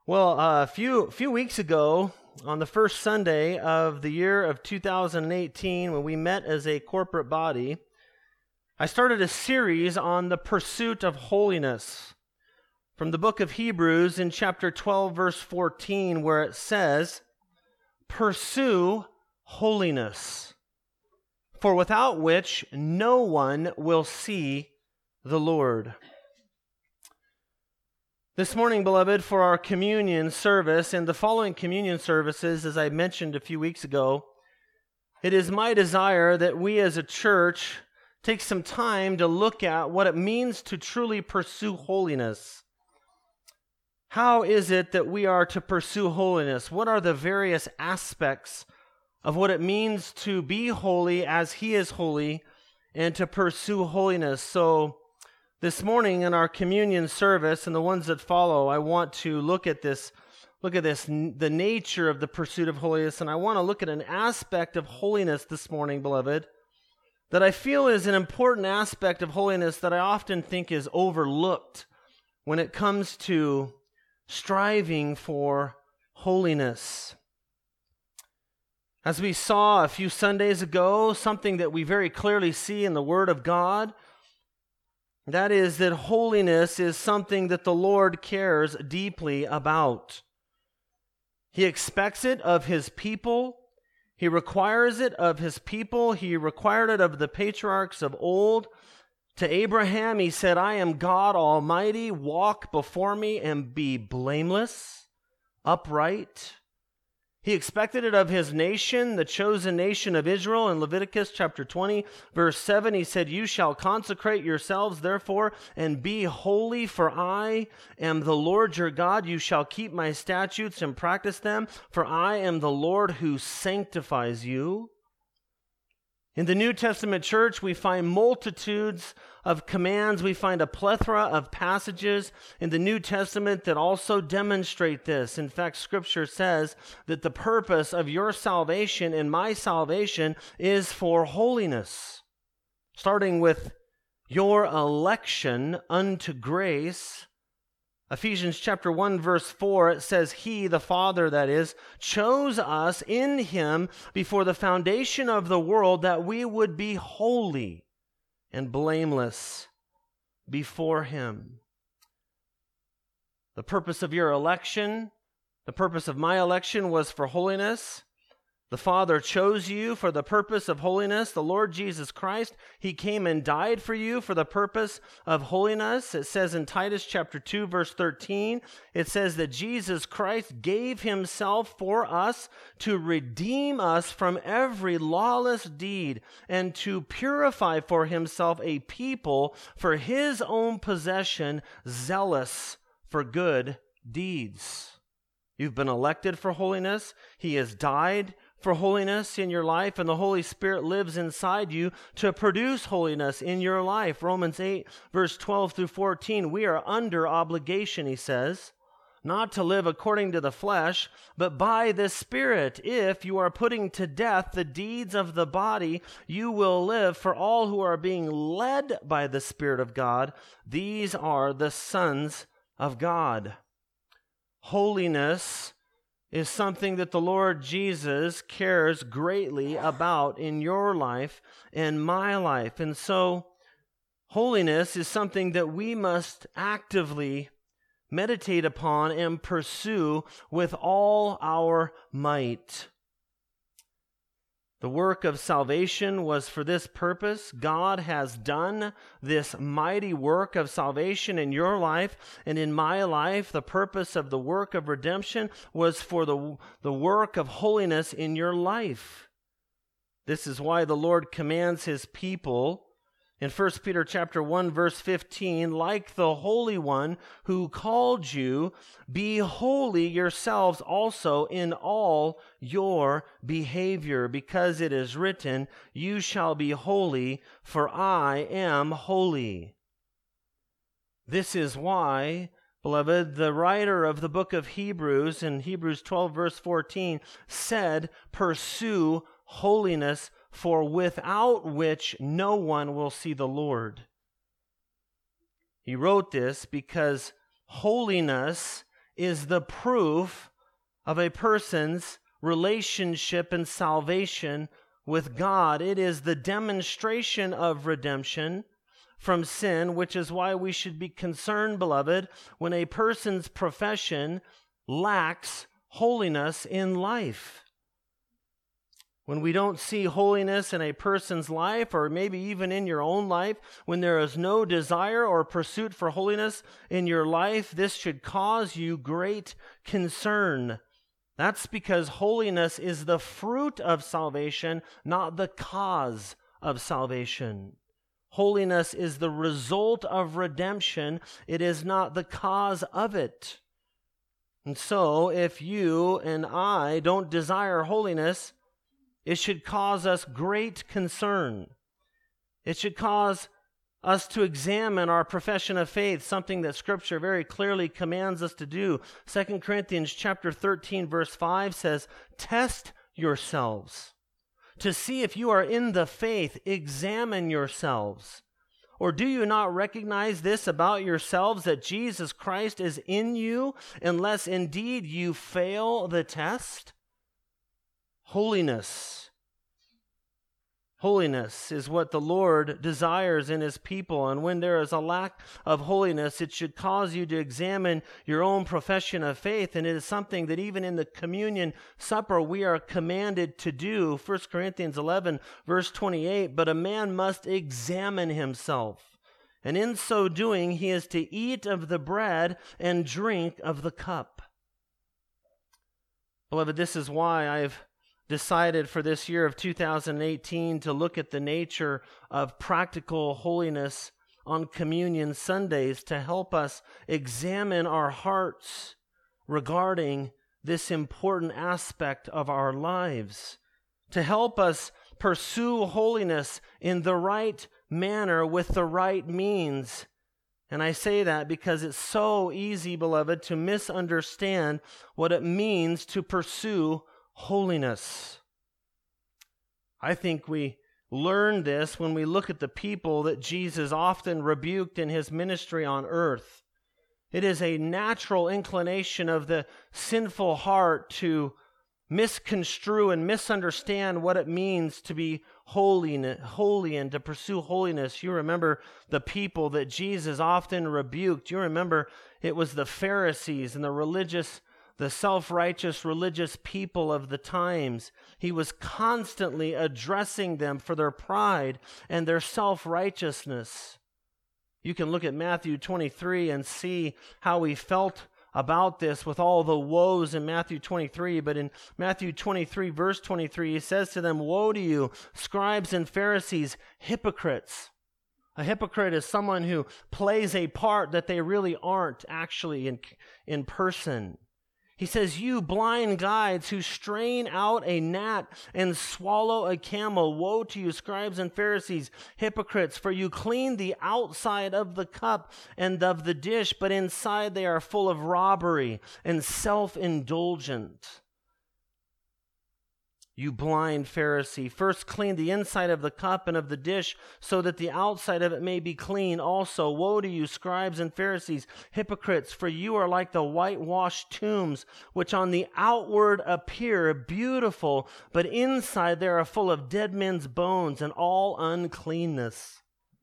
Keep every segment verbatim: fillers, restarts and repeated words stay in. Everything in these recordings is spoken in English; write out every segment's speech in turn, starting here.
Well, uh, a few few weeks ago, on the first Sunday of the year of two thousand eighteen, when we met as a corporate body, I started a series on the pursuit of holiness from the book of Hebrews in chapter twelve, verse fourteen, where it says, "Pursue holiness, for without which no one will see the Lord." This morning, beloved, for our communion service and the following communion services, as I mentioned a few weeks ago, it is my desire that we as a church take some time to look at what it means to truly pursue holiness. How is it that we are to pursue holiness? What are the various aspects of what it means to be holy as He is holy and to pursue holiness? So, this morning in our communion service and the ones that follow, I want to look at this, look at this, the nature of the pursuit of holiness, and I want to look at an aspect of holiness this morning, beloved, that I feel is an important aspect of holiness that I often think is overlooked when it comes to striving for holiness. As we saw a few Sundays ago, something that we very clearly see in the Word of God, that is that holiness is something that the Lord cares deeply about. He expects it of His people. He requires it of His people. He required it of the patriarchs of old. To Abraham, He said, "I am God Almighty. Walk before me and be blameless, upright." He expected it of His nation, the chosen nation of Israel. In Leviticus chapter twenty, verse seven, He said, "You shall consecrate yourselves, therefore, and be holy, for I am the Lord your God. You shall keep my statutes and practice them, for I am the Lord who sanctifies you." In the New Testament church, we find multitudes of commands. We find a plethora of passages in the New Testament that also demonstrate this. In fact, Scripture says that the purpose of your salvation and my salvation is for holiness, starting with your election unto grace. Ephesians chapter one, verse four, it says, "He," the Father that is, "chose us in Him before the foundation of the world that we would be holy and blameless before Him." The purpose of your election, the purpose of my election was for holiness. The Father chose you for the purpose of holiness. The Lord Jesus Christ, He came and died for you for the purpose of holiness. It says in Titus chapter two, verse thirteen, it says that Jesus Christ gave Himself for us to redeem us from every lawless deed and to purify for Himself a people for His own possession, zealous for good deeds. You've been elected for holiness. He has died for holiness in your life, and the Holy Spirit lives inside you to produce holiness in your life. Romans eight, verse twelve through fourteen, we are under obligation, he says, not to live according to the flesh, but by the Spirit. If you are putting to death the deeds of the body, you will live. For all who are being led by the Spirit of God, these are the sons of God. Holiness is something that the Lord Jesus cares greatly about in your life and my life. And so, holiness is something that we must actively meditate upon and pursue with all our might. The work of salvation was for this purpose. God has done this mighty work of salvation in your life and in my life. The purpose of the work of redemption was for the, the work of holiness in your life. This is why the Lord commands His people in First Peter chapter one, verse fifteen, "Like the Holy One who called you, be holy yourselves also in all your behavior, because it is written, you shall be holy, for I am holy." This is why, beloved, the writer of the book of Hebrews in Hebrews twelve, verse fourteen, said, "Pursue holiness, for without which no one will see the Lord." He wrote this because holiness is the proof of a person's relationship and salvation with God. It is the demonstration of redemption from sin, which is why we should be concerned, beloved, when a person's profession lacks holiness in life. When we don't see holiness in a person's life, or maybe even in your own life, when there is no desire or pursuit for holiness in your life, this should cause you great concern. That's because holiness is the fruit of salvation, not the cause of salvation. Holiness is the result of redemption. It is not the cause of it. And so, if you and I don't desire holiness, it should cause us great concern. It should cause us to examine our profession of faith, something that Scripture very clearly commands us to do. Second Corinthians chapter thirteen, verse five says, "Test yourselves to see if you are in the faith. Examine yourselves. Or do you not recognize this about yourselves, that Jesus Christ is in you, unless indeed you fail the test?" Holiness. Holiness is what the Lord desires in His people, and when there is a lack of holiness, it should cause you to examine your own profession of faith, and it is something that even in the communion supper we are commanded to do. First Corinthians eleven, verse twenty-eight, "But a man must examine himself, and in so doing he is to eat of the bread and drink of the cup." Beloved, this is why I've decided for this year of two thousand eighteen to look at the nature of practical holiness on Communion Sundays to help us examine our hearts regarding this important aspect of our lives, to help us pursue holiness in the right manner with the right means. And I say that because it's so easy, beloved, to misunderstand what it means to pursue holiness. I think we learn this when we look at the people that Jesus often rebuked in His ministry on earth. It is a natural inclination of the sinful heart to misconstrue and misunderstand what it means to be holy, holy and to pursue holiness. You remember the people that Jesus often rebuked. You remember it was the Pharisees and the religious The self-righteous religious people of the times. He was constantly addressing them for their pride and their self-righteousness. You can look at Matthew twenty-three and see how he felt about this with all the woes in Matthew twenty-three. But in Matthew twenty-three, verse twenty-three, he says to them, "Woe to you, scribes and Pharisees, hypocrites." A hypocrite is someone who plays a part that they really aren't actually in, in person. He says, "You blind guides who strain out a gnat and swallow a camel. Woe to you, scribes and Pharisees, hypocrites, for you clean the outside of the cup and of the dish, but inside they are full of robbery and self-indulgent." You blind Pharisee, first clean the inside of the cup and of the dish, so that the outside of it may be clean also. Woe to you, scribes and Pharisees, hypocrites, for you are like the whitewashed tombs, which on the outward appear beautiful, but inside they are full of dead men's bones and all uncleanness.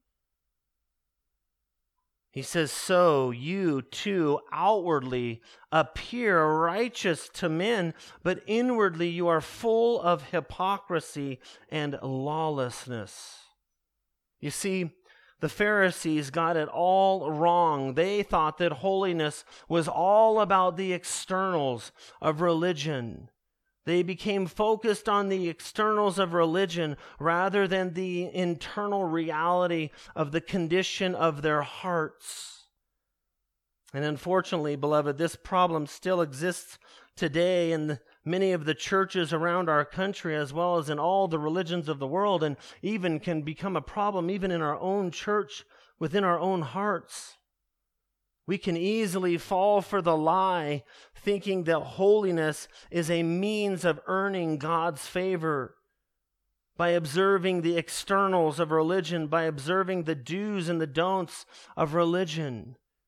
He says, "So you too outwardly appear righteous to men, but inwardly you are full of hypocrisy and lawlessness." You see, the Pharisees got it all wrong. They thought that holiness was all about the externals of religion. They became focused on the externals of religion rather than the internal reality of the condition of their hearts. And unfortunately, beloved, this problem still exists today in many of the churches around our country, as well as in all the religions of the world, and even can become a problem even in our own church, within our own hearts. We can easily fall for the lie, thinking that holiness is a means of earning God's favor by observing the externals of religion, by observing the do's and the don'ts of religion.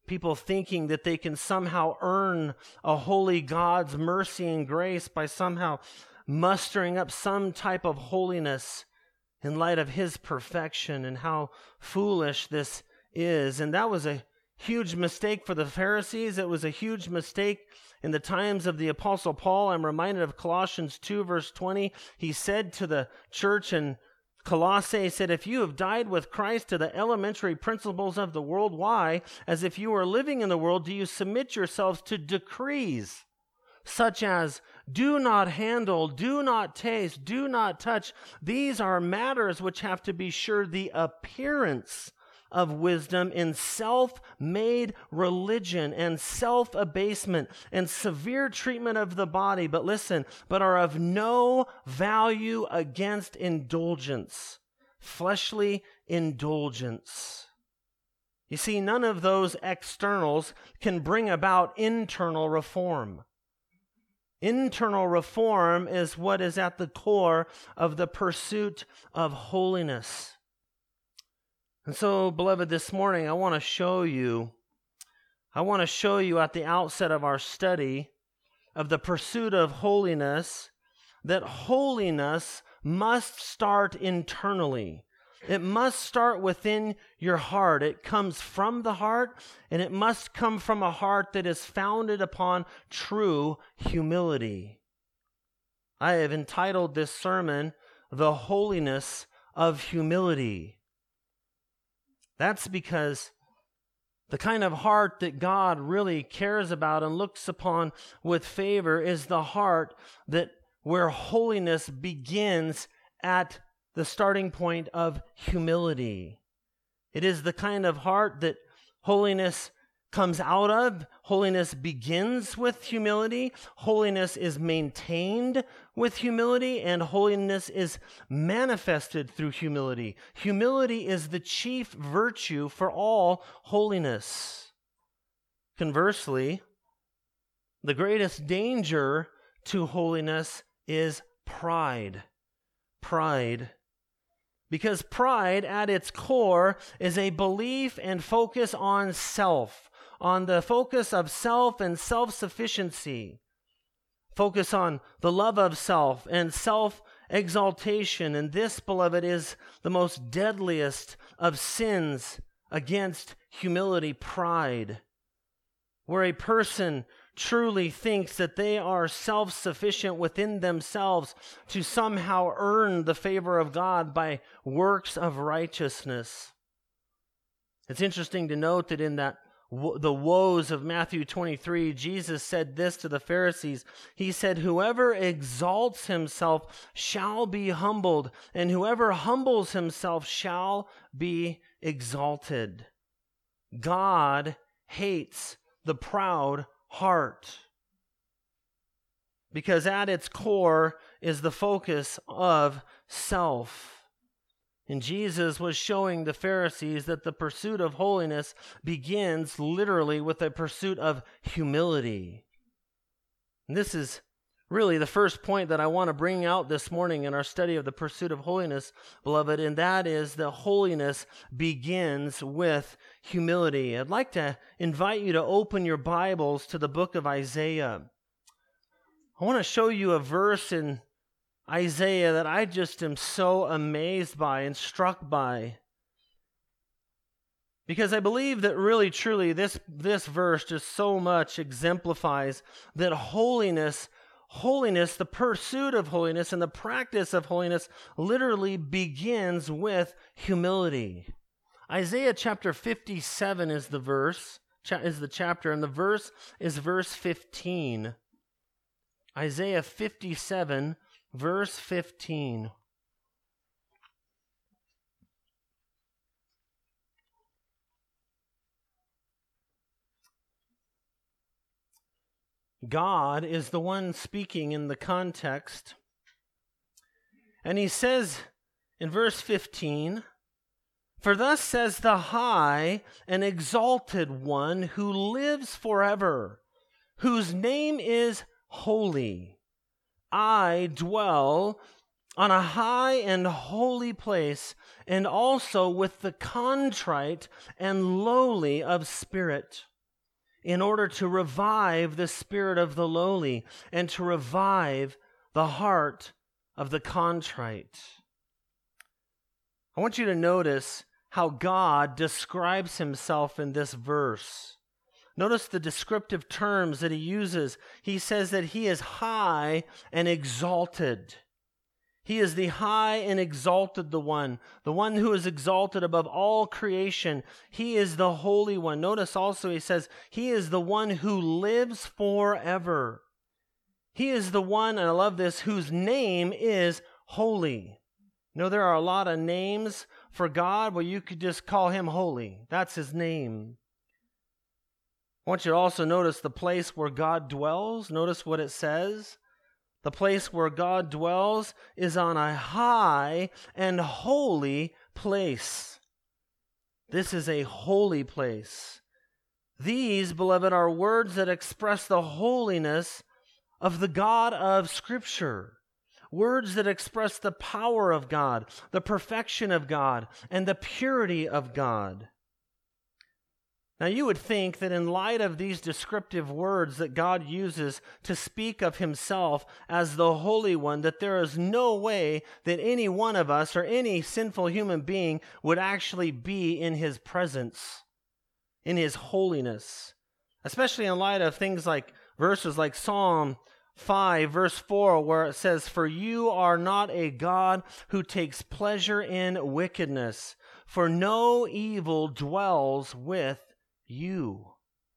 People thinking that they can somehow earn a holy God's mercy and grace by somehow mustering up some type of holiness in light of His perfection, and how foolish this is. And that was a huge mistake for the Pharisees. It was a huge mistake in the times of the Apostle Paul. I'm reminded of Colossians two, verse twenty. He said to the church in Colossae, he said, if you have died with Christ to the elementary principles of the world, why, as if you were living in the world, do you submit yourselves to decrees such as do not handle, do not taste, do not touch? These are matters which have to be sure the appearance of wisdom in self-made religion and self-abasement and severe treatment of the body, but listen, but are of no value against indulgence, fleshly indulgence. You see, none of those externals can bring about internal reform. Internal reform is what is at the core of the pursuit of holiness. And so, beloved, this morning I want to show you, I want to show you at the outset of our study of the pursuit of holiness, that holiness must start internally. It must start within your heart. It comes from the heart, and it must come from a heart that is founded upon true humility. I have entitled this sermon, The Holiness of Humility. That's because the kind of heart that God really cares about and looks upon with favor is the heart that where holiness begins at the starting point of humility. It is the kind of heart that holiness comes out of. Holiness begins with humility. Holiness is maintained with humility, and holiness is manifested through humility. Humility is the chief virtue for all holiness. Conversely, the greatest danger to holiness is pride. Pride. Because pride at its core is a belief and focus on self, on the focus of self and self-sufficiency. Focus on the love of self and self-exaltation. And this, beloved, is the most deadliest of sins against humility, pride. Where a person truly thinks that they are self-sufficient within themselves to somehow earn the favor of God by works of righteousness. It's interesting to note that in that the woes of Matthew twenty-three, Jesus said this to the Pharisees. He said, whoever exalts himself shall be humbled, and whoever humbles himself shall be exalted. God hates the proud heart, because at its core is the focus of self. And Jesus was showing the Pharisees that the pursuit of holiness begins literally with a pursuit of humility. And this is really the first point that I want to bring out this morning in our study of the pursuit of holiness, beloved, and that is that holiness begins with humility. I'd like to invite you to open your Bibles to the book of Isaiah. I want to show you a verse in Isaiah that I just am so amazed by and struck by. Because I believe that really, truly, this, this verse just so much exemplifies that holiness, holiness, the pursuit of holiness and the practice of holiness literally begins with humility. Isaiah chapter fifty-seven is the verse, is the chapter, and the verse is verse fifteen. Isaiah fifty-seven, verse fifteen. God is the one speaking in the context. And he says in verse fifteen, for thus says the high and exalted one who lives forever, whose name is holy. I dwell on a high and holy place, and also with the contrite and lowly of spirit, in order to revive the spirit of the lowly and to revive the heart of the contrite. I want you to notice how God describes himself in this verse. Notice the descriptive terms that he uses. He says that he is high and exalted. He is the high and exalted the one, the one who is exalted above all creation. He is the Holy One. Notice also he says he is the one who lives forever. He is the one, and I love this, whose name is holy. You know, there are a lot of names for God. Well, you could just call him holy. That's his name. I want you to also notice the place where God dwells. Notice what it says. The place where God dwells is on a high and holy place. This is a holy place. These, beloved, are words that express the holiness of the God of Scripture. Words that express the power of God, the perfection of God, and the purity of God. Now, you would think that in light of these descriptive words that God uses to speak of himself as the Holy One, that there is no way that any one of us or any sinful human being would actually be in his presence, in his holiness, especially in light of things like verses like Psalm five, verse four, where it says, "For you are not a God who takes pleasure in wickedness, for no evil dwells with you."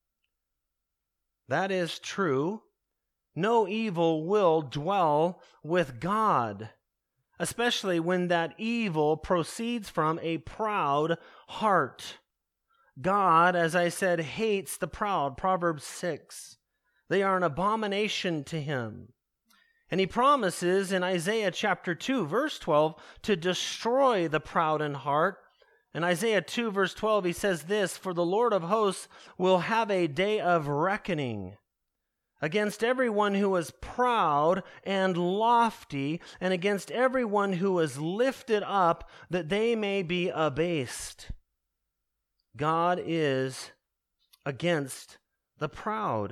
That is true. No evil will dwell with God, especially when that evil proceeds from a proud heart. God, as I said, hates the proud, Proverbs six. They are an abomination to him. And he promises in Isaiah chapter two, verse twelve, to destroy the proud in heart. In Isaiah two, verse twelve, he says this, "For the Lord of hosts will have a day of reckoning against everyone who is proud and lofty, and against everyone who is lifted up, that they may be abased." God is against the proud.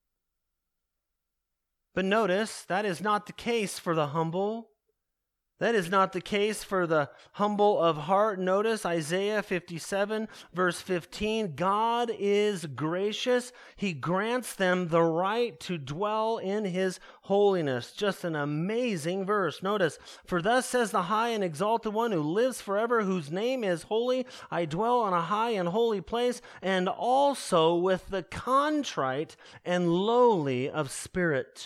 But notice, that is not the case for the humble. That is not the case for the humble of heart. Notice Isaiah fifty-seven, verse fifteen. God is gracious. He grants them the right to dwell in his holiness. Just an amazing verse. Notice, "For thus says the high and exalted one who lives forever, whose name is holy. I dwell on a high and holy place, and also with the contrite and lowly of spirit."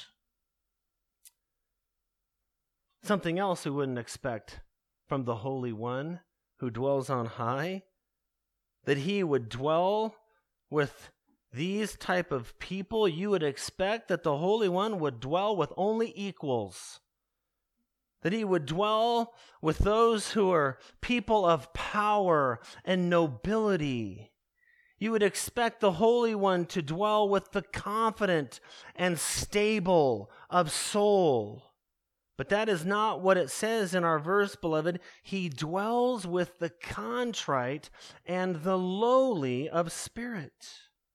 Something else we wouldn't expect from the Holy One who dwells on high, that he would dwell with these type of people. You would expect that the Holy One would dwell with only equals, that he would dwell with those who are people of power and nobility. You would expect the Holy One to dwell with the confident and stable of soul. But that is not what it says in our verse, beloved. He dwells with the contrite and the lowly of spirit.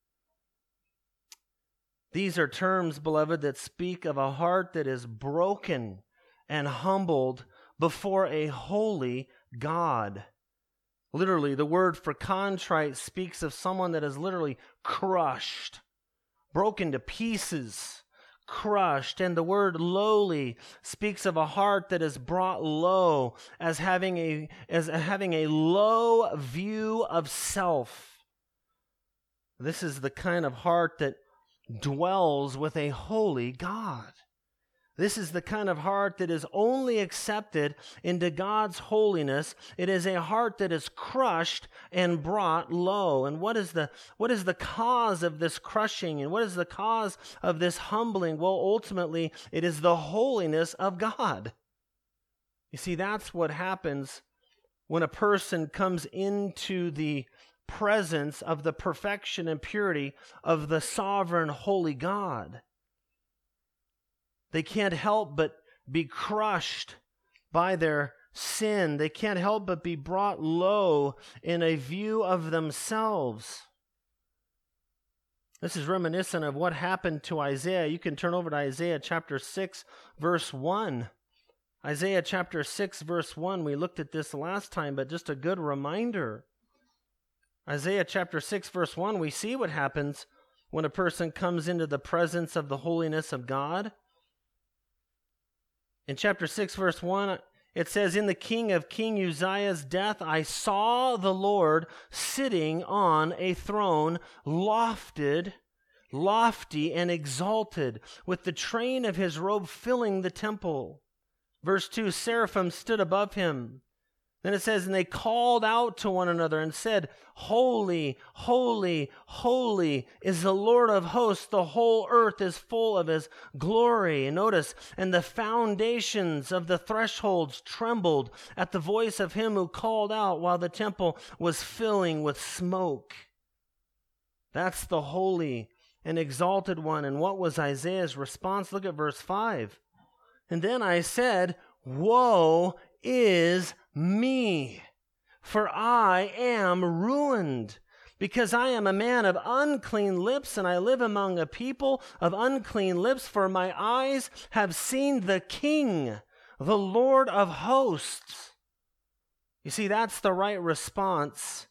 These are terms, beloved, that speak of a heart that is broken and humbled before a holy God. Literally, the word for contrite speaks of someone that is literally crushed, broken to pieces, crushed. And the word lowly speaks of a heart that is brought low, as having a as having a low view of self. This is the kind of heart that dwells with a holy God. This is the kind of heart that is only accepted into God's holiness. It is a heart that is crushed and brought low. And what is the what is the cause of this crushing? And what is the cause of this humbling? Well, ultimately, it is the holiness of God. You see, that's what happens when a person comes into the presence of the perfection and purity of the sovereign holy God. They can't help but be crushed by their sin. They can't help but be brought low in a view of themselves. This is reminiscent of what happened to Isaiah. You can turn over to Isaiah chapter six, verse one. Isaiah chapter six, verse one. We looked at this last time, but just a good reminder. Isaiah chapter six, verse one, we see what happens when a person comes into the presence of the holiness of God. In chapter six, verse one, it says, "In the king of King Uzziah's death, I saw the Lord sitting on a throne, lofted, lofty and exalted, with the train of his robe filling the temple." Verse two, "Seraphim stood above him." Then it says, "And they called out to one another and said, Holy, holy, holy is the Lord of hosts. The whole earth is full of his glory." And notice, "And the foundations of the thresholds trembled at the voice of him who called out while the temple was filling with smoke." That's the holy and exalted one. And what was Isaiah's response? Look at verse five. "And then I said, Woe is me, for I am ruined, because I am a man of unclean lips, and I live among a people of unclean lips, for my eyes have seen the King, the Lord of hosts." You see, that's the right response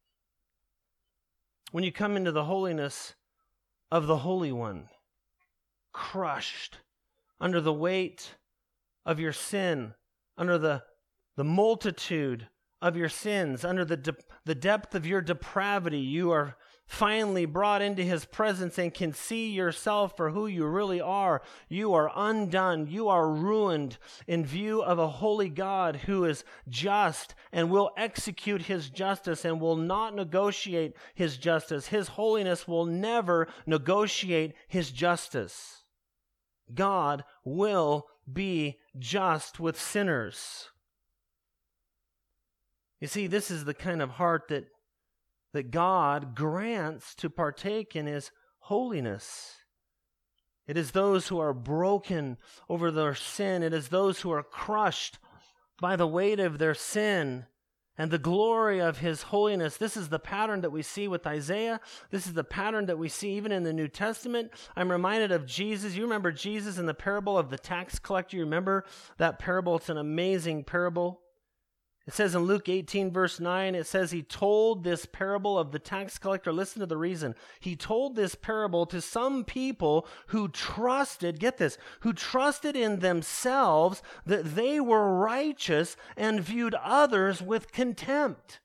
when you come into the holiness of the Holy One, crushed under the weight of your sin, under the, the multitude of your sins, under the, de- the depth of your depravity. You are finally brought into his presence and can see yourself for who you really are. You are undone. You are ruined in view of a holy God who is just and will execute his justice and will not negotiate his justice. His holiness will never negotiate his justice. God will be just with sinners. You see, this is the kind of heart that, that God grants to partake in his holiness. It is those who are broken over their sin. It is those who are crushed by the weight of their sin and the glory of his holiness. This is the pattern that we see with Isaiah. This is the pattern that we see even in the New Testament. I'm reminded of Jesus. You remember Jesus in the parable of the tax collector? You remember that parable? It's an amazing parable. It says in Luke eighteen, verse nine, it says he told this parable of the tax collector. Listen to the reason. He told this parable to some people who trusted, get this, who trusted in themselves that they were righteous and viewed others with contempt.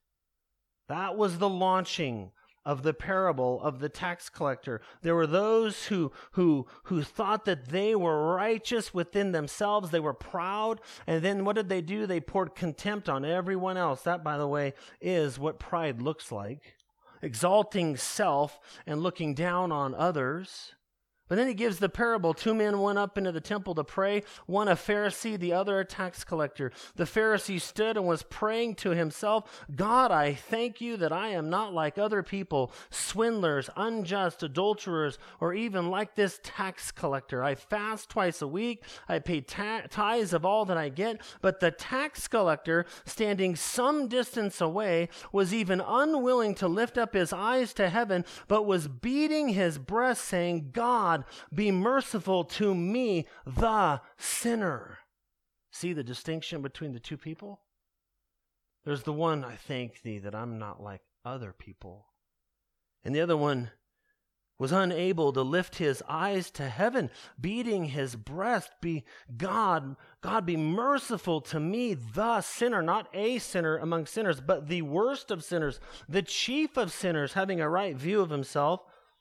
That was the launching of the parable of the tax collector. There were those who, who, who thought that they were righteous within themselves. They were proud. And then what did they do? They poured contempt on everyone else. That, by the way, is what pride looks like. Exalting self and looking down on others. But then he gives the parable. Two men went up into the temple to pray, one a Pharisee, the other a tax collector. The Pharisee stood and was praying to himself, God, I thank you that I am not like other people, swindlers, unjust, adulterers, or even like this tax collector. I fast twice a week. I pay ta- tithes of all that I get. But the tax collector, standing some distance away, was even unwilling to lift up his eyes to heaven, but was beating his breast, saying, God, be merciful to me, the sinner. See the distinction between the two people? There's the one, I thank thee that I'm not like other people. And the other one was unable to lift his eyes to heaven, beating his breast. Be God, God be merciful to me, the sinner, not a sinner among sinners, but the worst of sinners, the chief of sinners, having a right view of himself.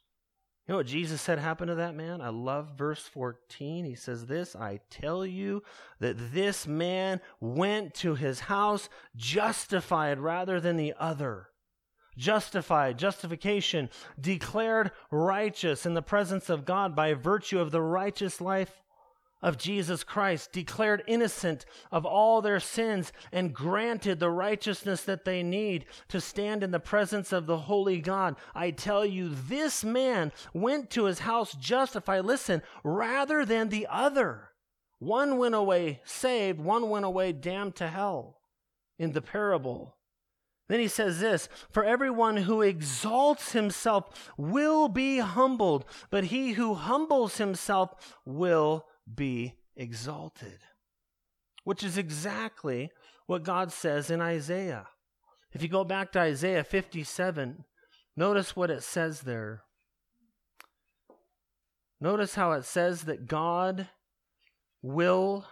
You know what Jesus said happened to that man? I love verse fourteen. He says this, I tell you that this man went to his house justified rather than the other. Justified, justification, declared righteous in the presence of God by virtue of the righteous life of Jesus Christ, declared innocent of all their sins and granted the righteousness that they need to stand in the presence of the holy God. I tell you, this man went to his house justified, listen, rather than the other. One went away saved, one went away damned to hell in the parable. Then he says this, for everyone who exalts himself will be humbled, but he who humbles himself will be exalted. Which is exactly what God says in Isaiah. If you go back to Isaiah fifty-seven, notice what it says there. Notice how it says that God will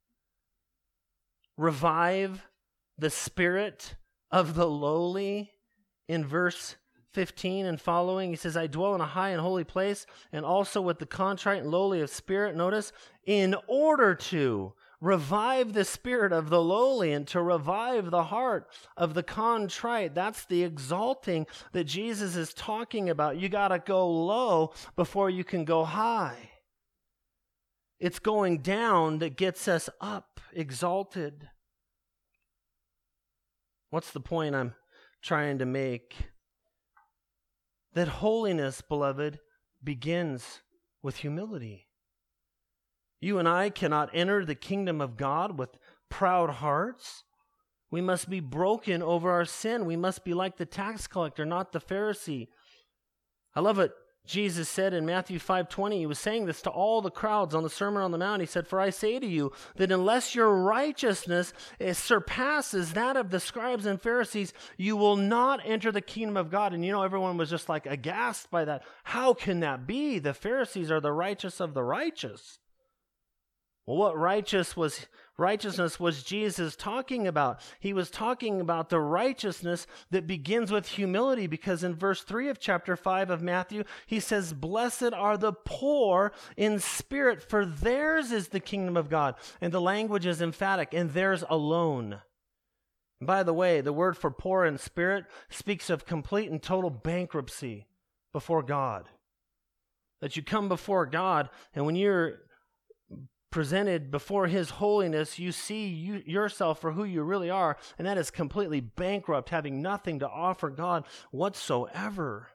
revive the spirit of the lowly in verse fifteen and following. He says, I dwell in a high and holy place, and also with the contrite and lowly of spirit. Notice, in order to revive the spirit of the lowly and to revive the heart of the contrite. That's the exalting that Jesus is talking about. You got to go low before you can go high. It's going down that gets us up, exalted. What's the point I'm trying to make? That holiness, beloved, begins with humility. You and I cannot enter the kingdom of God with proud hearts. We must be broken over our sin. We must be like the tax collector, not the Pharisee. I love what Jesus said in Matthew five twenty. He was saying this to all the crowds on the Sermon on the Mount. He said, for I say to you that unless your righteousness surpasses that of the scribes and Pharisees, you will not enter the kingdom of God. And you know, everyone was just like aghast by that. How can that be? The Pharisees are the righteous of the righteous. Well, what righteous was righteousness was Jesus talking about? He was talking about the righteousness that begins with humility, because in verse three of chapter five of Matthew, he says, blessed are the poor in spirit, for theirs is the kingdom of God. And the language is emphatic, and theirs alone. And by the way, the word for poor in spirit speaks of complete and total bankruptcy before God. That you come before God, and when you're presented before His holiness, you see you, yourself for who you really are, and that is completely bankrupt, having nothing to offer God whatsoever.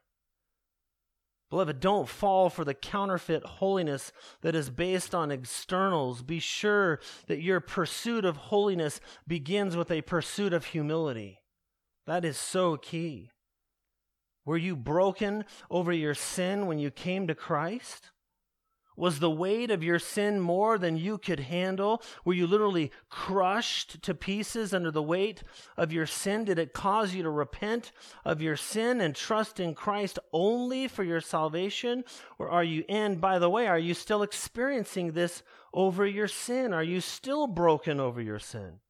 Beloved, don't fall for the counterfeit holiness that is based on externals. Be sure that your pursuit of holiness begins with a pursuit of humility. That is so key. Were you broken over your sin when you came to Christ? Was the weight of your sin more than you could handle? Were you literally crushed to pieces under the weight of your sin? Did it cause you to repent of your sin and trust in Christ only for your salvation? Or are you, and by the way, are you still experiencing this over your sin? Are you still broken over your sin?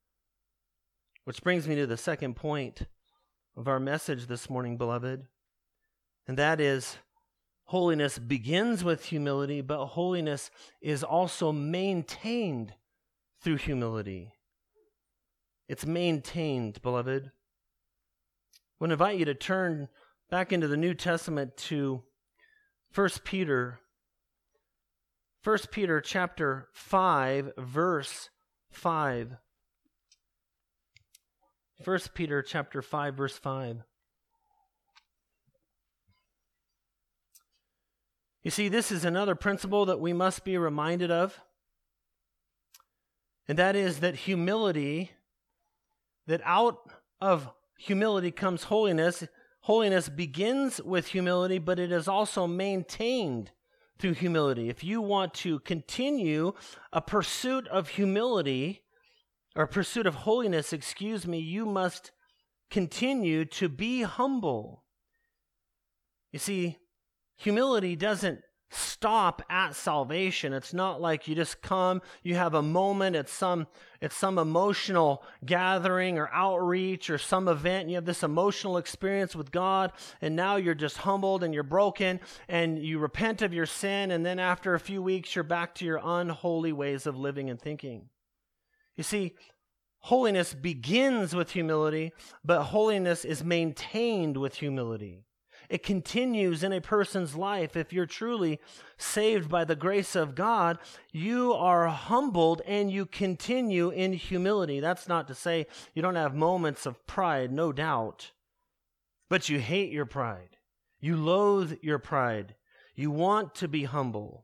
Which brings me to the second point of our message this morning, beloved, and that is, holiness begins with humility, but holiness is also maintained through humility. It's maintained, beloved. I would invite you to turn back into the New Testament to First Peter. First Peter chapter five, verse five. First Peter chapter five, verse five. You see, this is another principle that we must be reminded of, and that is that humility, that out of humility comes holiness. Holiness begins with humility, but it is also maintained through humility. If you want to continue a pursuit of humility, or a pursuit of holiness, excuse me, you must continue to be humble. You see, humility doesn't stop at salvation. It's not like you just come, you have a moment at some at some emotional gathering or outreach or some event, and you have this emotional experience with God, and now you're just humbled and you're broken, and you repent of your sin, and then after a few weeks, you're back to your unholy ways of living and thinking. You see, holiness begins with humility, but holiness is maintained with humility. It continues in a person's life. If you're truly saved by the grace of God, you are humbled and you continue in humility. That's not to say you don't have moments of pride, no doubt. But you hate your pride. You loathe your pride. You want to be humble.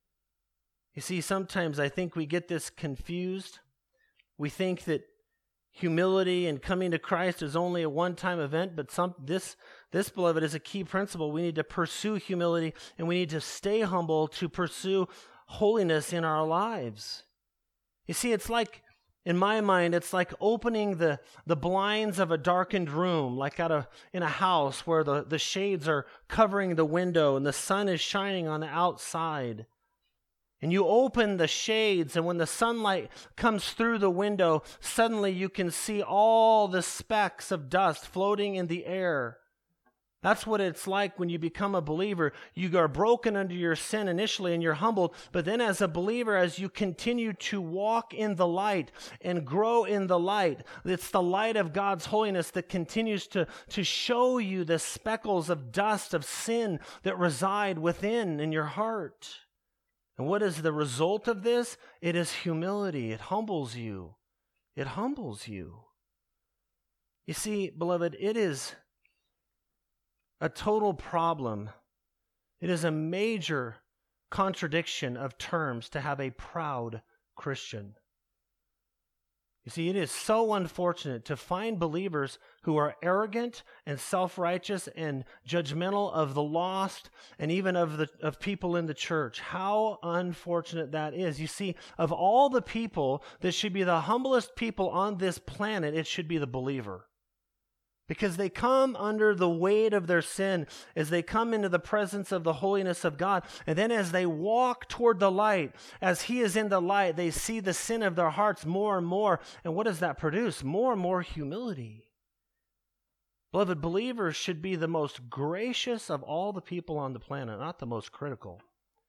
You see, sometimes I think we get this confused. We think that humility and coming to Christ is only a one-time event, but some this, this, beloved, is a key principle. We need to pursue humility, and we need to stay humble to pursue holiness in our lives. You see, it's like, in my mind, it's like opening the, the blinds of a darkened room, like at a, in a house where the, the shades are covering the window and the sun is shining on the outside. And you open the shades, and when the sunlight comes through the window, suddenly you can see all the specks of dust floating in the air. That's what it's like when you become a believer. You are broken under your sin initially and you're humbled, but then as a believer, as you continue to walk in the light and grow in the light, it's the light of God's holiness that continues to, to show you the speckles of dust of sin that reside within in your heart. And what is the result of this? It is humility. It humbles you. It humbles you. You see, beloved, it is a total problem. It is a major contradiction of terms to have a proud Christian. You see, it is so unfortunate to find believers who are arrogant and self-righteous and judgmental of the lost and even of the of people in the church. How unfortunate that is. You see, of all the people that should be the humblest people on this planet, it should be the believer. Because they come under the weight of their sin as they come into the presence of the holiness of God. And then as they walk toward the light, as He is in the light, they see the sin of their hearts more and more. And what does that produce? More and more humility. Beloved, believers should be the most gracious of all the people on the planet, not the most critical.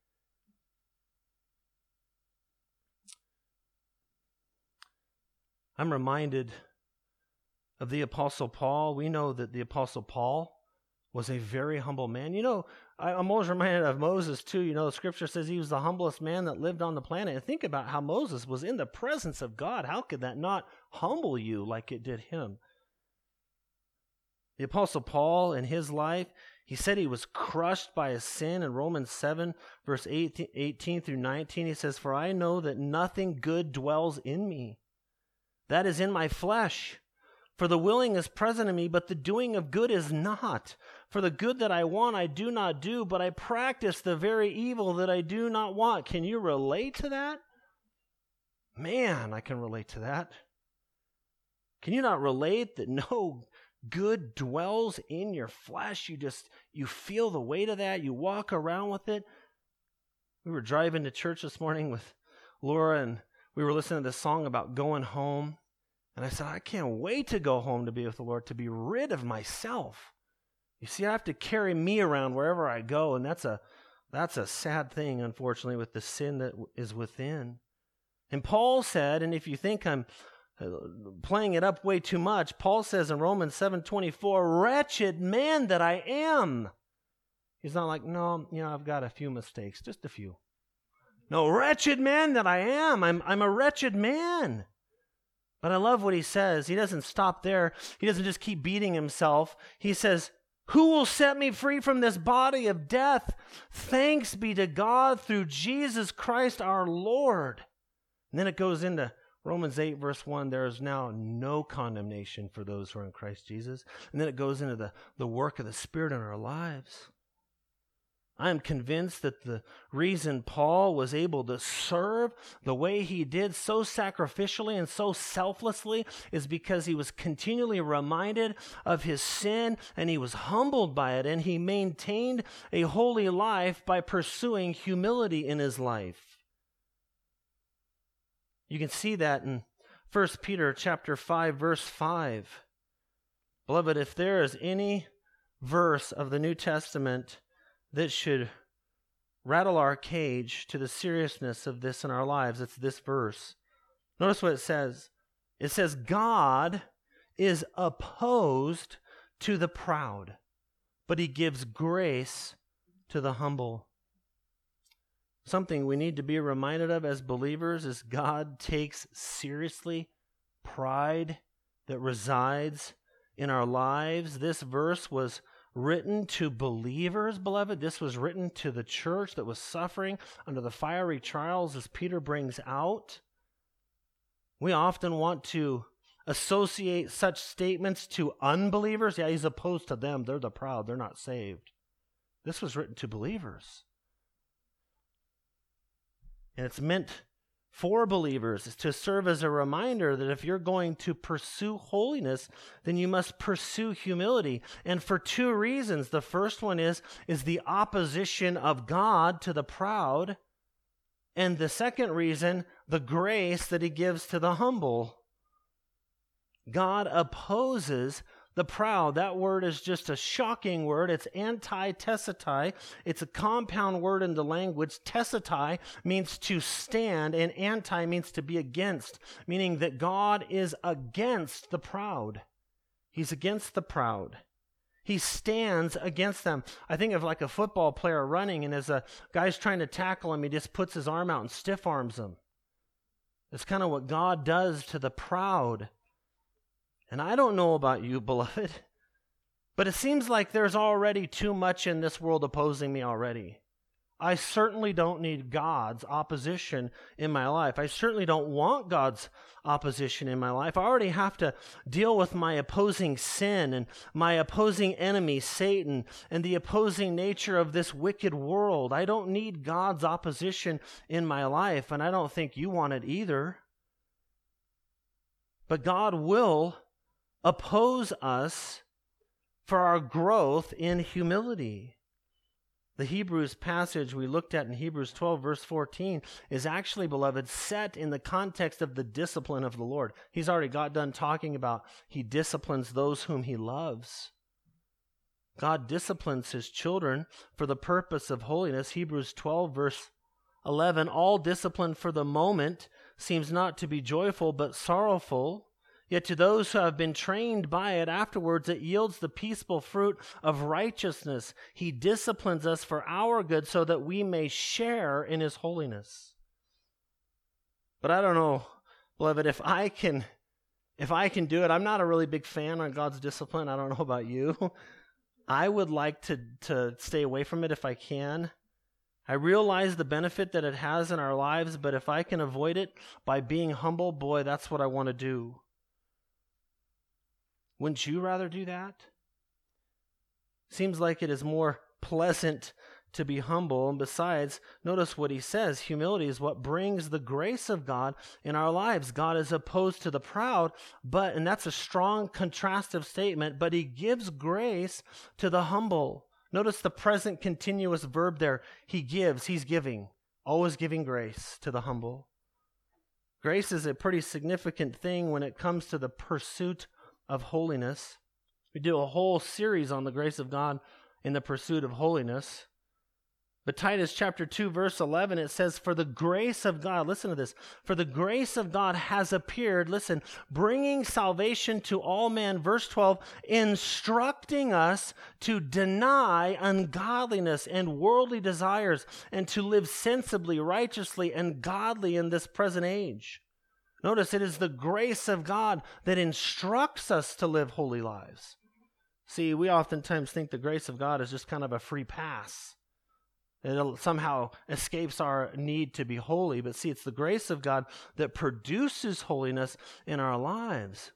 I'm reminded of the Apostle Paul. We know that the Apostle Paul was a very humble man. You know, I, I'm always reminded of Moses too. You know, the scripture says he was the humblest man that lived on the planet. And think about how Moses was in the presence of God. How could that not humble you like it did him? The Apostle Paul, in his life, he said he was crushed by his sin. In Romans seven, verse eighteen through nineteen, he says, "For I know that nothing good dwells in me, that is in my flesh. For the willing is present in me, but the doing of good is not. For the good that I want, I do not do, but I practice the very evil that I do not want." Can you relate to that? Man, I can relate to that. Can you not relate that no good dwells in your flesh? You just, you feel the weight of that. You walk around with it. We were driving to church this morning with Laura, and we were listening to this song about going home. And I said, I can't wait to go home to be with the Lord, to be rid of myself. You see, I have to carry me around wherever I go, and that's a that's a sad thing, unfortunately, with the sin that is within. And Paul said, and if you think I'm playing it up way too much, Paul says in Romans seven twenty-four, "Wretched man that I am." He's not like, no, you know, I've got a few mistakes, just a few. No, wretched man that I am. I'm I'm a wretched man. But I love what he says. He doesn't stop there. He doesn't just keep beating himself. He says, "Who will set me free from this body of death? Thanks be to God through Jesus Christ our Lord." And then it goes into Romans eight, verse one. "There is now no condemnation for those who are in Christ Jesus." And then it goes into the, the work of the Spirit in our lives. I am convinced that the reason Paul was able to serve the way he did so sacrificially and so selflessly is because he was continually reminded of his sin and he was humbled by it, and he maintained a holy life by pursuing humility in his life. You can see that in First Peter chapter five, verse five. Beloved, if there is any verse of the New Testament that should rattle our cage to the seriousness of this in our lives, it's this verse. Notice what it says. It says, "God is opposed to the proud, but He gives grace to the humble." Something we need to be reminded of as believers is God takes seriously pride that resides in our lives. This verse was written to believers, beloved. This was written to the church that was suffering under the fiery trials as Peter brings out. We often want to associate such statements to unbelievers. Yeah, he's opposed to them. They're the proud. They're not saved. This was written to believers. And it's meant for believers. It's to serve as a reminder that if you're going to pursue holiness, then you must pursue humility. And for two reasons. The first one is, is the opposition of God to the proud. And the second reason, the grace that he gives to the humble. God opposes the proud. That word is just a shocking word. It's anti-tessitai. It's a compound word in the language. Tessitai means to stand, and anti means to be against, meaning that God is against the proud. He's against the proud. He stands against them. I think of like a football player running, and as a guy's trying to tackle him, he just puts his arm out and stiff arms him. It's kind of what God does to the proud. And I don't know about you, beloved, but it seems like there's already too much in this world opposing me already. I certainly don't need God's opposition in my life. I certainly don't want God's opposition in my life. I already have to deal with my opposing sin and my opposing enemy, Satan, and the opposing nature of this wicked world. I don't need God's opposition in my life, and I don't think you want it either. But God will oppose us for our growth in humility. The Hebrews passage we looked at in Hebrews twelve, verse fourteen, is actually, beloved, set in the context of the discipline of the Lord. He's already got done talking about he disciplines those whom he loves. God disciplines his children for the purpose of holiness. Hebrews twelve, verse eleven, all discipline for the moment seems not to be joyful but sorrowful. Yet to those who have been trained by it afterwards, it yields the peaceful fruit of righteousness. He disciplines us for our good so that we may share in his holiness. But I don't know, beloved, if I can, if I can do it, I'm not a really big fan of God's discipline. I don't know about you. I would like to, to stay away from it if I can. I realize the benefit that it has in our lives, but if I can avoid it by being humble, boy, that's what I want to do. Wouldn't you rather do that? Seems like it is more pleasant to be humble. And besides, notice what he says. Humility is what brings the grace of God in our lives. God is opposed to the proud, but, and that's a strong contrastive statement, but he gives grace to the humble. Notice the present continuous verb there. He gives, he's giving, always giving grace to the humble. Grace is a pretty significant thing when it comes to the pursuit of holiness. We do a whole series on the grace of God in the pursuit of holiness. But Titus chapter two, verse eleven, it says, for the grace of God, listen to this, for the grace of God has appeared, listen, bringing salvation to all men, verse twelve, instructing us to deny ungodliness and worldly desires and to live sensibly, righteously, and godly in this present age. Notice it is the grace of God that instructs us to live holy lives. See, we oftentimes think the grace of God is just kind of a free pass. It somehow escapes our need to be holy. But see, it's the grace of God that produces holiness in our lives.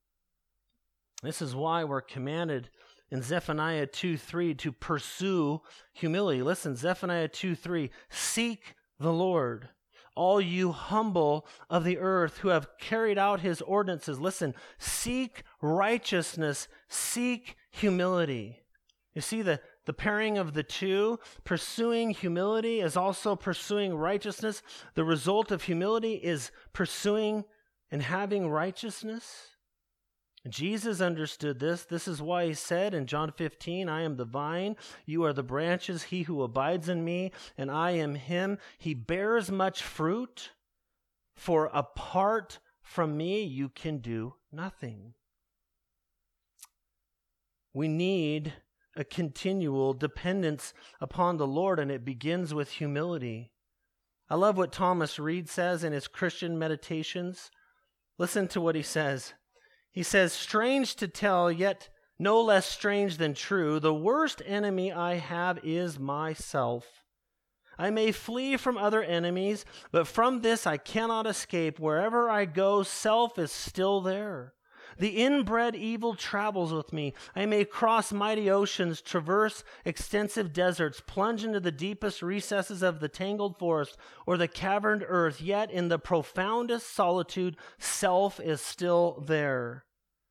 This is why we're commanded in Zephaniah two three to pursue humility. Listen, Zephaniah two three, seek the Lord, all you humble of the earth who have carried out his ordinances. Listen, seek righteousness, seek humility. You see the, the pairing of the two. Pursuing humility is also pursuing righteousness. The result of humility is pursuing and having righteousness. Jesus understood this. This is why he said in John fifteen, I am the vine, you are the branches, he who abides in me, and I am him. He bears much fruit, for apart from me you can do nothing. We need a continual dependence upon the Lord, and it begins with humility. I love what Thomas Reed says in his Christian Meditations. Listen to what he says. He says, strange to tell, yet no less strange than true, the worst enemy I have is myself. I may flee from other enemies, but from this I cannot escape. Wherever I go, self is still there. The inbred evil travels with me. I may cross mighty oceans, traverse extensive deserts, plunge into the deepest recesses of the tangled forest or the caverned earth, yet in the profoundest solitude, self is still there.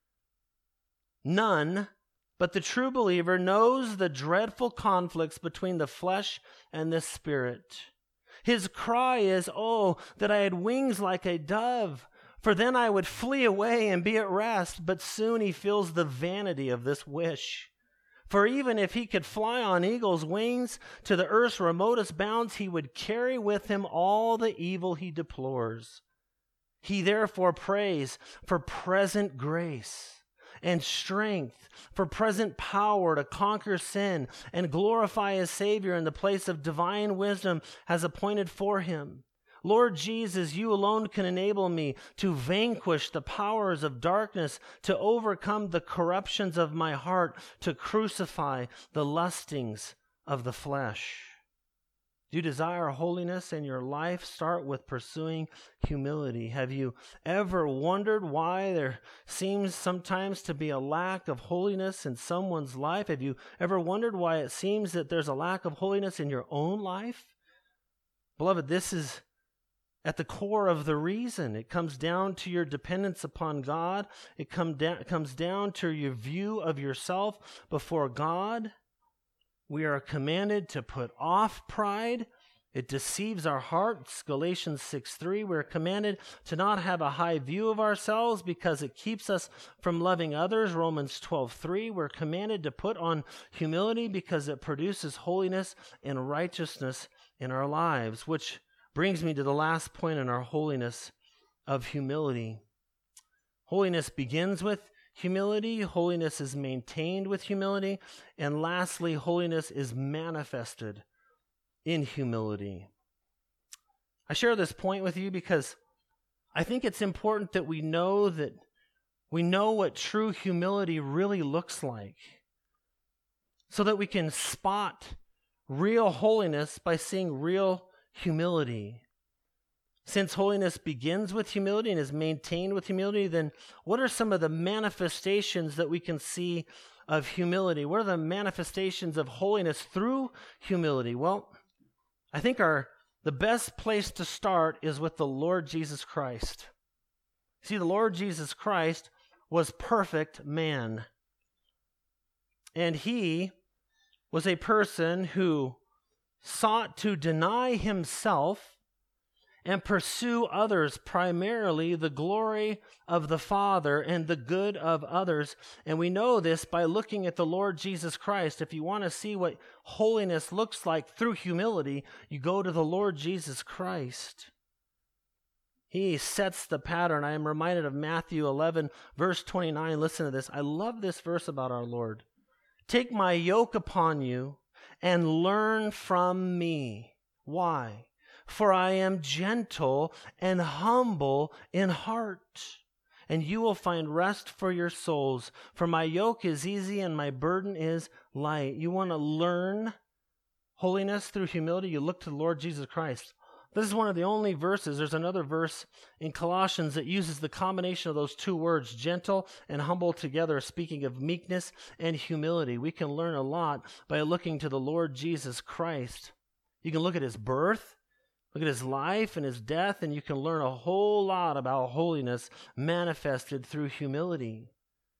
None but the true believer knows the dreadful conflicts between the flesh and the spirit. His cry is, "Oh, that I had wings like a dove, for then I would flee away and be at rest." But soon he feels the vanity of this wish. For even if he could fly on eagle's wings to the earth's remotest bounds, he would carry with him all the evil he deplores. He therefore prays for present grace and strength, for present power to conquer sin and glorify his Savior in the place of divine wisdom has appointed for him. Lord Jesus, you alone can enable me to vanquish the powers of darkness, to overcome the corruptions of my heart, to crucify the lustings of the flesh. Do you desire holiness in your life? Start with pursuing humility. Have you ever wondered why there seems sometimes to be a lack of holiness in someone's life? Have you ever wondered why it seems that there's a lack of holiness in your own life? Beloved, this is at the core of the reason. It comes down to your dependence upon God. It come down, comes down to your view of yourself before God. We are commanded to put off pride. It deceives our hearts. Galatians six three, we're commanded to not have a high view of ourselves because it keeps us from loving others. Romans twelve three, we're commanded to put on humility because it produces holiness and righteousness in our lives, which brings me to the last point in our holiness of humility. Holiness begins with humility, holiness is maintained with humility, and lastly, holiness is manifested in humility. I share this point with you because I think it's important that we know that we know what true humility really looks like, so that we can spot real holiness by seeing real humility. Since holiness begins with humility and is maintained with humility, then what are some of the manifestations that we can see of humility? What are the manifestations of holiness through humility? Well, I think our the best place to start is with the Lord Jesus Christ. See, the Lord Jesus Christ was perfect man. And he was a person who sought to deny himself and pursue others, primarily the glory of the Father and the good of others. And we know this by looking at the Lord Jesus Christ. If you want to see what holiness looks like through humility, you go to the Lord Jesus Christ. He sets the pattern. I am reminded of Matthew eleven, verse twenty-nine. Listen to this. I love this verse about our Lord. "Take my yoke upon you and learn from me." Why? "For I am gentle and humble in heart, and you will find rest for your souls. For my yoke is easy and my burden is light." You want to learn holiness through humility? You look to the Lord Jesus Christ. This is one of the only verses. There's another verse in Colossians that uses the combination of those two words, gentle and humble together, speaking of meekness and humility. We can learn a lot by looking to the Lord Jesus Christ. You can look at his birth, look at his life and his death, and you can learn a whole lot about holiness manifested through humility.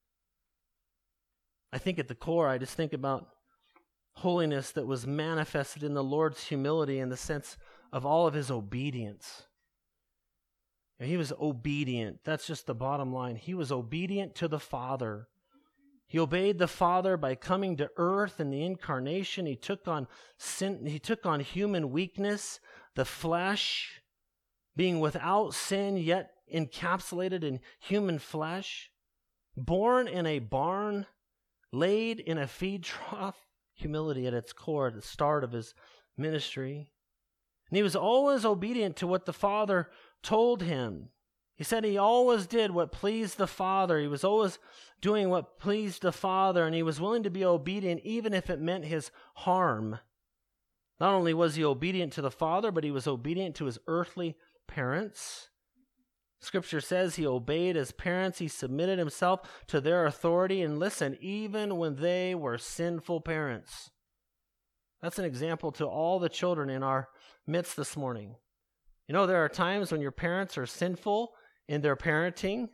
I think at the core, I just think about holiness that was manifested in the Lord's humility in the sense of all of his obedience. He was obedient. That's just the bottom line. He was obedient to the Father. He obeyed the Father by coming to earth in the incarnation. He took on sin, he took on human weakness, the flesh, being without sin, yet encapsulated in human flesh, born in a barn, laid in a feed trough, humility at its core, at the start of his ministry. And he was always obedient to what the Father told him. He said he always did what pleased the Father. He was always doing what pleased the Father, and he was willing to be obedient even if it meant his harm. Not only was he obedient to the Father, but he was obedient to his earthly parents. Scripture says he obeyed his parents. He submitted himself to their authority. And listen, even when they were sinful parents. That's an example to all the children in our midst this morning. You know, there are times when your parents are sinful in their parenting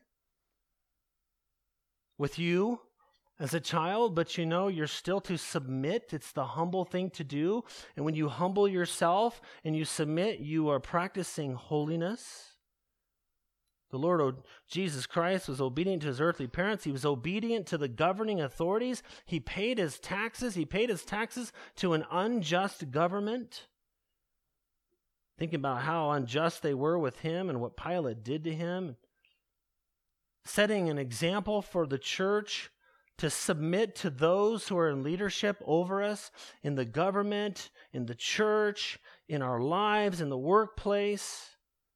with you as a child, but you know, you're still to submit. It's the humble thing to do. And when you humble yourself and you submit, you are practicing holiness. The Lord Jesus Christ was obedient to his earthly parents. He was obedient to the governing authorities. He paid his taxes. He paid his taxes to an unjust government. Thinking about how unjust they were with him and what Pilate did to him. Setting an example for the church to submit to those who are in leadership over us in the government, in the church, in our lives, in the workplace.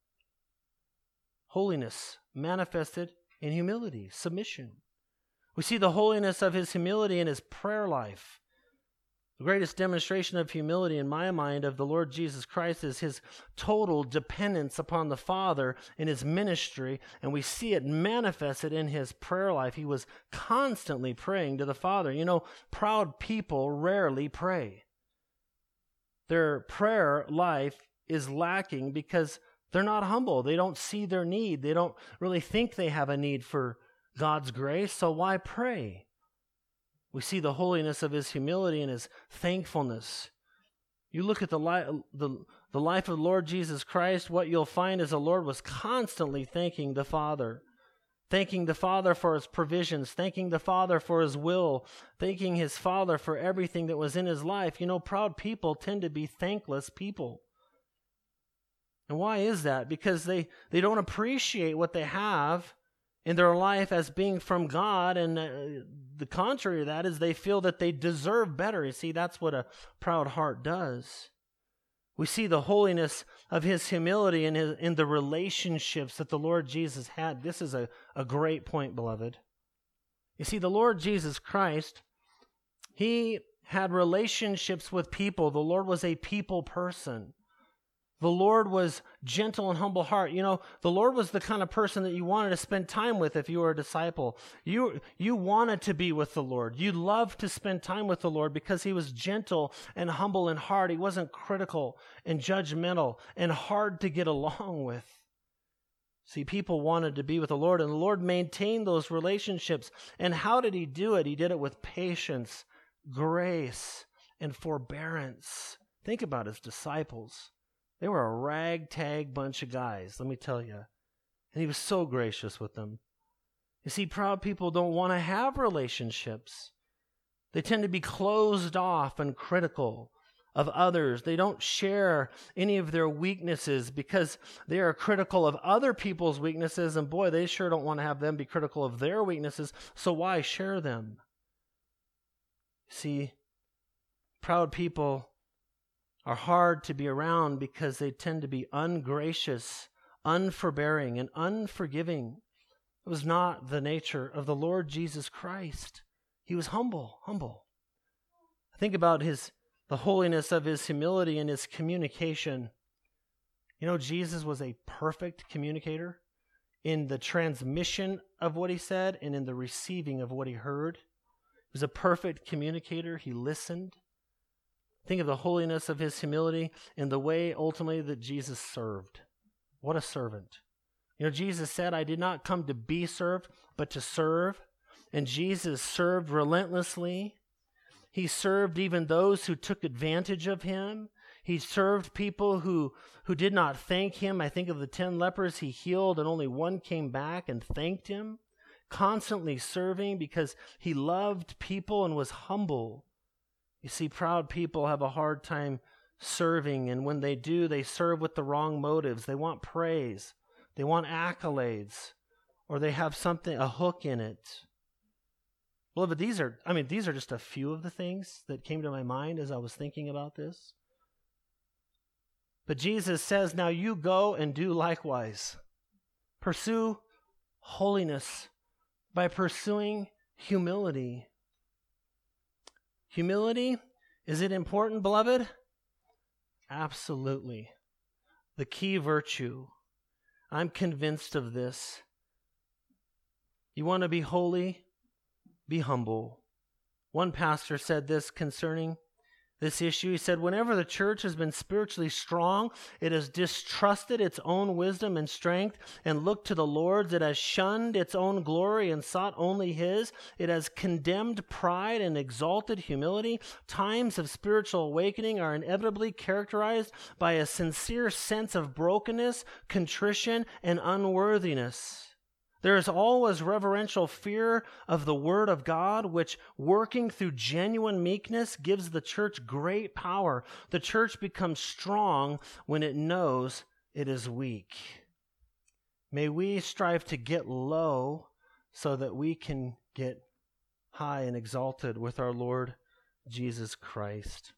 Holiness manifested in humility, submission. We see the holiness of his humility in his prayer life. The greatest demonstration of humility in my mind of the Lord Jesus Christ is his total dependence upon the Father in his ministry, and we see it manifested in his prayer life. He was constantly praying to the Father. You know, proud people rarely pray. Their prayer life is lacking because they're not humble. They don't see their need. They don't really think they have a need for God's grace, so why pray? We see the holiness of his humility and his thankfulness. You look at the, li- the, the life of the Lord Jesus Christ, what you'll find is the Lord was constantly thanking the Father. Thanking the Father for his provisions, thanking the Father for his will, thanking his Father for everything that was in his life. You know, proud people tend to be thankless people. And why is that? Because they, they don't appreciate what they have in their life as being from God, and uh, the contrary of that is they feel that they deserve better. You see, that's what a proud heart does. We see the holiness of his humility in, his, in the relationships that the Lord Jesus had. This is a, a great point, beloved. You see, the Lord Jesus Christ, he had relationships with people. The Lord was a people person. The Lord was gentle and humble heart. You know, the Lord was the kind of person that you wanted to spend time with if you were a disciple. You, you wanted to be with the Lord. You loved to spend time with the Lord because he was gentle and humble in heart. He wasn't critical and judgmental and hard to get along with. See, people wanted to be with the Lord, and the Lord maintained those relationships. And how did he do it? He did it with patience, grace, and forbearance. Think about his disciples. They were a ragtag bunch of guys, let me tell you. And he was so gracious with them. You see, proud people don't want to have relationships. They tend to be closed off and critical of others. They don't share any of their weaknesses because they are critical of other people's weaknesses. And boy, they sure don't want to have them be critical of their weaknesses. So why share them? See, proud people are hard to be around because they tend to be ungracious, unforbearing, and unforgiving. It was not the nature of the Lord Jesus Christ. He was humble, humble. Think about his the holiness of his humility and his communication. You know, Jesus was a perfect communicator in the transmission of what he said and in the receiving of what he heard. He was a perfect communicator. He listened. Think of the holiness of his humility and the way ultimately that Jesus served. What a servant. You know, Jesus said, I did not come to be served, but to serve. And Jesus served relentlessly. He served even those who took advantage of him. He served people who, who did not thank him. I think of the ten lepers he healed and only one came back and thanked him. Constantly serving because he loved people and was humble. You see, proud people have a hard time serving, and when they do, they serve with the wrong motives. They want praise, they want accolades, or they have something, a hook in it. Beloved, these are, I mean, these are just a few of the things that came to my mind as I was thinking about this. But Jesus says, now you go and do likewise. Pursue holiness by pursuing humility. Humility, is it important, beloved? Absolutely. The key virtue. I'm convinced of this. You want to be holy? Be humble. One pastor said this concerning this issue. He said, whenever the church has been spiritually strong, it has distrusted its own wisdom and strength and looked to the Lord's. It has shunned its own glory and sought only His. It has condemned pride and exalted humility. Times of spiritual awakening are inevitably characterized by a sincere sense of brokenness, contrition, and unworthiness. There is always reverential fear of the Word of God, which, working through genuine meekness, gives the church great power. The church becomes strong when it knows it is weak. May we strive to get low so that we can get high and exalted with our Lord Jesus Christ.